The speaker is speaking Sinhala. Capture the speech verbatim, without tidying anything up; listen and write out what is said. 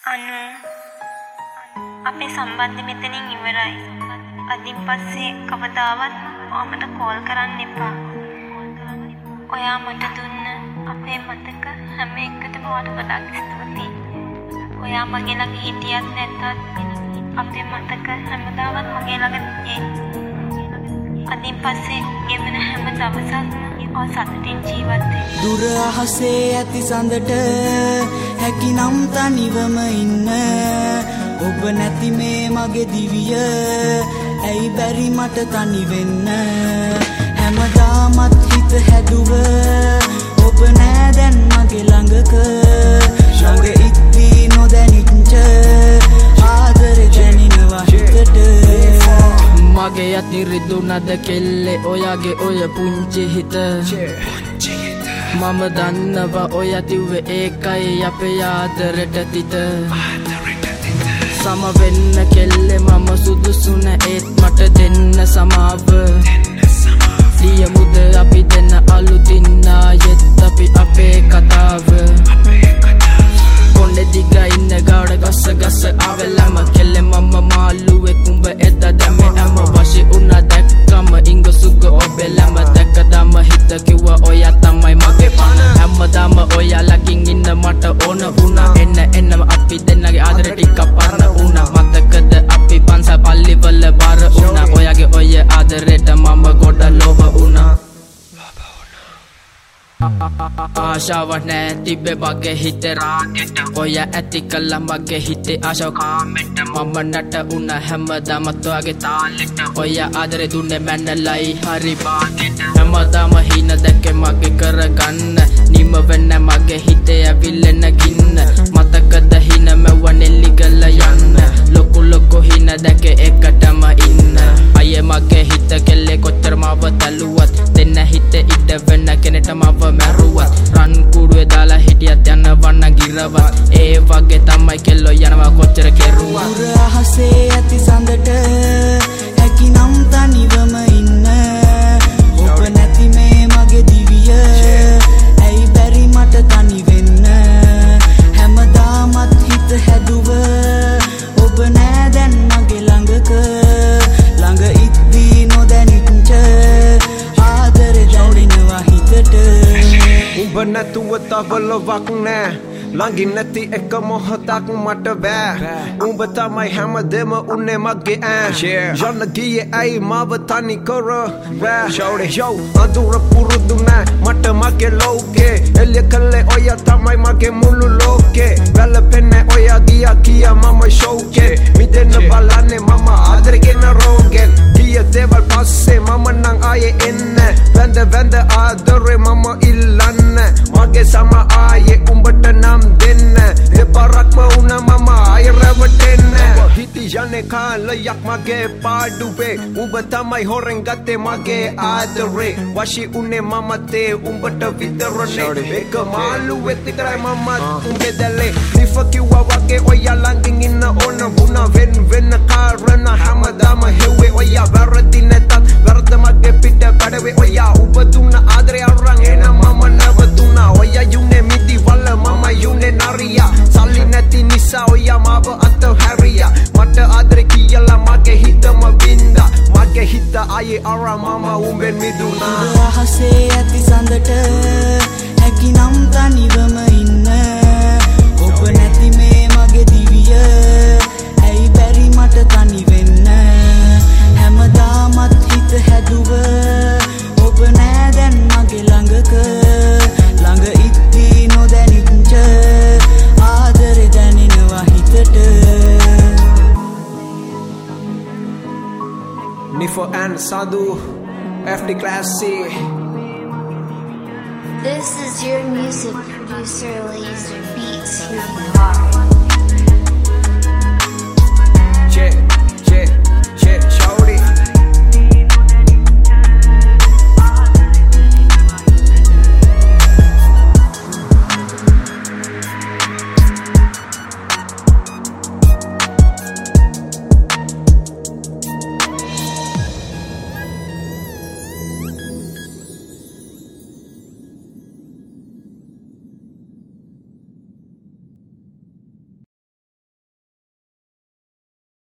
අනු අපේ සම්බන්ධය මෙතනින් ඉවරයි. අදින් පස්සේ කවදාවත් මමට කෝල් කරන්න එපා. ඔයා මට දුන්න අපේ මතක හැම එකටම ඔයාට ගොඩක් ස්තුතියි. ඔයා මගේ ළඟ හිටියත් නැත්තත් අපේ මතක හැමදාමත් මගේ ළඟ තියෙයි. අදින් පස්සේ ගෙවන හැම දවසක්ම ඔයා සතුටින් ජීවත් වෙන්න. දුර අහසේ ඇති සඳට හැකිනම් තනිවම ඉන්න. ඔබ නැති මේ මගේ දිවිය ඇයි බැරි මට තනි වෙන්න. හැමදාමත් හිත හැදුව ඔබ නෑ දැන් මගේ ළඟක. ළඟ ඉද්දී නොදැනිච්ච ආදරේ දැනෙනවා හිතට. මගේ යති රිදුනද කෙල්ලේ ඔයාගේ ඔය පුංචි හිත. මම දන්නවා ඔයා තිව්වේ ඒකයි අපේ ආදරට තිත. සම වෙන්න කෙල්ලේ මම සුදුසු නෑ ඒත් මට දෙන්න සමාව. ලියමුද අපි දෙන්න අලුතින් ආයෙත් අපි අපේ කතාව. කොණ්ඩේ දිගා ඉන්න ගාඩ ගස්ස ගස්ස ආවෙලම කෙල්ලේ මම මාළුවේ කුඹ එද්ද දැම්මේ හැම වශී උනා දැක්කම ඉංග සුග ඔබෙලම දැක්කදම හිත කිව්වා ඔයා තමයි මගේ පාන. හැමදාම ඔයා ළඟින් ඉන්න මට ඕන වුණා. එන්න එන්නම අපි දෙන්නගේ ආදරේ ටික පරණ වුණා. මතකද අපි පන්සල් පල්ලිවල බාර වුණා. ඔයාගේ ඔය ආදරේට මම ගොඩ ලෝභ වුණා. ආශාවක් නෑ තිබ්බේ මගේ හිතේ රාගෙට. ඔයා ඇති කළා මගේ හිතේ ආශාව කාමෙට. මම නට උන හැමදාමත් ඔයාගේ තාලෙට. ඔයා ආදරේ දුන්නේ මැනලයි හරි බාගෙට. හැමදාම හින දැක්කේ මගේ කරගන්න. නිම වෙන්න මගේ හිතේ ඇවිල්ලෙන ගින්න. මතකද හින මෙව නෙල්ලි ගල යන්න. ලොකු ලොකු හින දැක්කේ එකටම ඉන්න. අයියේ මගේ හිත කෙල්ලේ කොච්චර මාව තැලුවත් දෙන්න හිතේ ඉඩ වෙන්න කෙනෙට මාව මැරුවත්. රන් කුඩුවේ දාලා හිටියත් යන වන්න ගිරවත්. ඒ වගේ තමයි කෙල්ලෝ යනවා කොච්චර කෙරුවත්. දුර අහසේ ඇති සඳට හැකිනම් තනිවම ඉන්න. ඔබ නැති මේ මගේ දිවිය ඇයි බැරි මට තනි වෙන්න. හැමදාමත් හිත හැදුව ඔබ නෑ දැන් මගේ ළඟක. ළඟ ඉද්දී නොදැනිච්ච ආදරේ දැනෙනවා හිතට. උඹ නැතුව තව ලොවක් නෑ. ළඟින් නැති එක මොහොතක් මට බෑ. උඹ තමයි හැමදේම උන්නේ මගේ ඈ. යන්න ගියේ ඇයි මාව තනි කර රෑ. යෝ අඳුර පුරුදු නෑ මට මගේ ලෝකේ. එළිය කළේ ඔයා තමයි මගේ මුළු ලෝකේ. වැළපෙන්නේ ඔයා ගියා කියා මම ෂෝකේ. මිදෙන්න බලන්නේ මම ආදරගෙන රෝගෙන්. ගිය දේවල් පස්සේ මම නං ආයේ එන්නේ. වැඳ වැඳ ආදරේ මම ඉල්ලන්නේ. මගේ සම ආයේ උඹට නම් දෙන්න. දෙපාරක්ම වුණා මම ආයෙ රැවටෙන්න. හිටි යන්නේ කාලයක් මගේ පාඩුවේ. උඹ තමයි හොරෙන් ගත්තේ මගේ ආදරේ. වශී උනේ මම තේ උඹට විතරනේ. එක මාළුවේ විතරයි මම උඹේ දැලේ. නිෆ කිව්වා වගේ ඔයා ළඟින් ඉන්න ඕන වුණා. වෙන වෙන කාරණා හැමදාම හෙව්වේ ඔයා. වැරදි නැතත් වැරද්ද මගේ පිට බඩවේ ඔයා. උඹ දුන්න ආදරේ අරන් එන මම නැවතුණා. ඔයා යුනේ මිදි වල මම යුනේ නරියා. සල්ලි නැති නිසා ඔයා මාව අතහැරියා. මට ආදරේ කියලා මගේ හිතම වින්දා. මගේ හිත ආයේ අරන් මම උඹෙන් මිදුණා. දුර අහසේ ඇති සඳට හැකිනම් තනිවම ඉන්න. ඔබ නැති මේ මගේ දිවිය ඇයි බැරි මට තනි වෙන්න. හැමදාමත් හිත හැදුව ඔබ නෑ දැන් මගේ ළඟක. ළඟ ඉද්දී නොදැනිච්ච ආදරේ දැනෙනවා හිතට. Nifo and Sadhu F D Classy. This is your music producer, Laser.